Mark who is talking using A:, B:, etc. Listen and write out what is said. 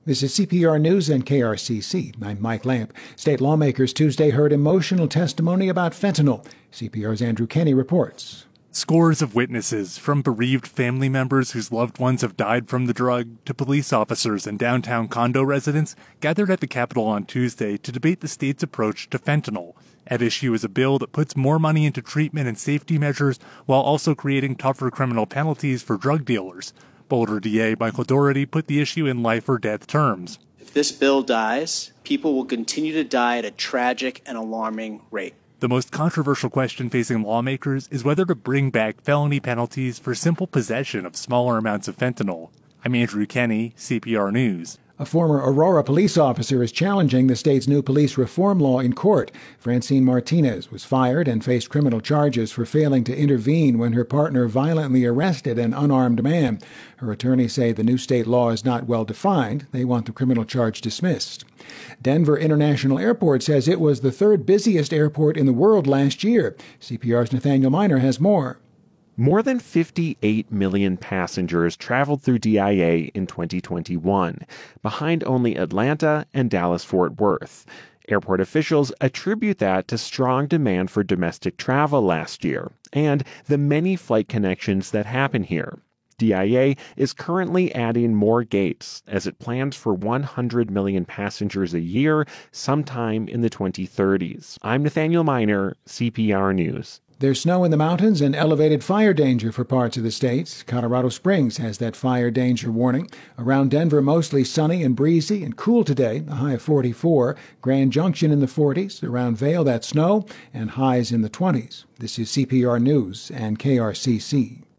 A: This is CPR News and KRCC. I'm Mike Lamp. State lawmakers Tuesday heard emotional testimony about fentanyl. CPR's Andrew Kenny reports.
B: Scores of witnesses, from bereaved family members whose loved ones have died from the drug to police officers and downtown condo residents, gathered at the Capitol on Tuesday to debate the state's approach to fentanyl. At issue is a bill that puts more money into treatment and safety measures while also creating tougher criminal penalties for drug dealers. Boulder DA Michael Doherty put the issue in life or death terms.
C: If this bill dies, people will continue to die at a tragic and alarming rate.
B: The most controversial question facing lawmakers is whether to bring back felony penalties for simple possession of smaller amounts of fentanyl. I'm Andrew Kenny, CPR News.
A: A former Aurora police officer is challenging the state's new police reform law in court. Francine Martinez was fired and faced criminal charges for failing to intervene when her partner violently arrested an unarmed man. Her attorneys say the new state law is not well defined. They want the criminal charge dismissed. Denver International Airport says it was the third busiest airport in the world last year. CPR's Nathaniel Miner has more.
D: More than 58 million passengers traveled through DIA in 2021, behind only Atlanta and Dallas-Fort Worth. Airport officials attribute that to strong demand for domestic travel last year and the many flight connections that happen here. DIA is currently adding more gates as it plans for 100 million passengers a year sometime in the 2030s. I'm Nathaniel Miner, CPR News.
A: There's snow in the mountains and elevated fire danger for parts of the state. Colorado Springs has that fire danger warning. Around Denver, mostly sunny and breezy and cool today, a high of 44. Grand Junction in the 40s. Around Vail, that's snow and highs in the 20s. This is CPR News and KRCC.